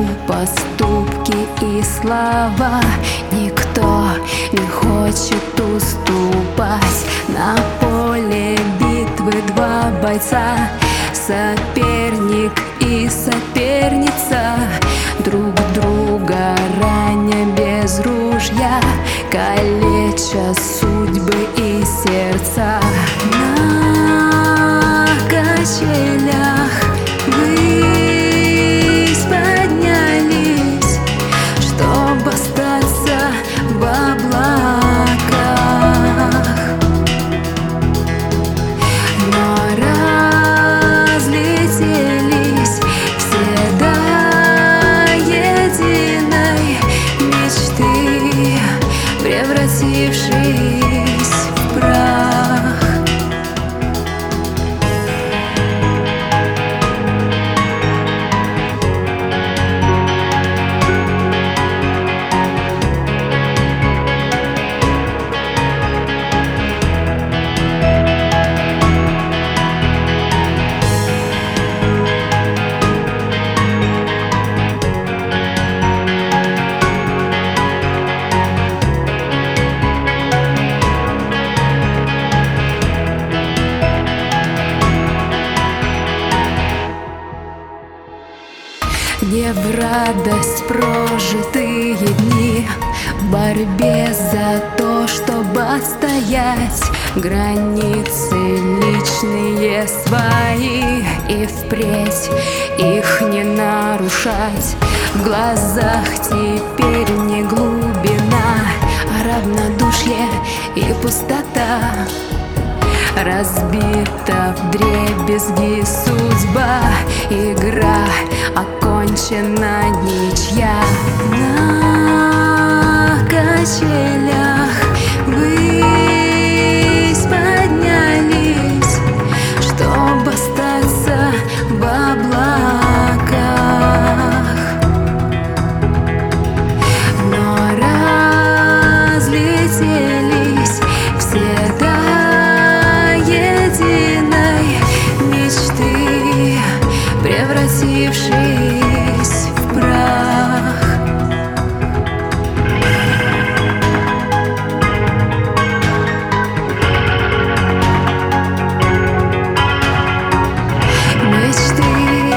поступки и слова. Никто не хочет уступать. На поле битвы два бойца, соперник и соперница, друг друга раня без ружья, калеча судьбы и сердца. На качелях ввысь поднялись, чтоб остаться в облаках. Но разлетелись все до единой мечты, превратившись в прах. Не в радость прожитые дни, в борьбе за то, чтобы отстоять границы личные свои и впредь их не нарушать. В глазах теперь не глубина, а равнодушие и пустота. Разбита вдребезги судьба, игра окончена, ничья. На качелях ввысь поднялись, чтоб остаться в облаках. Но разлетелись все до единой мечты, превратившись в прах. Мечты,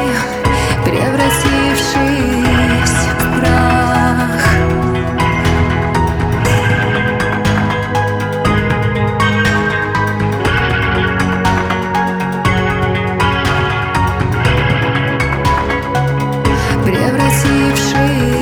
превратившись в прах. Превратившись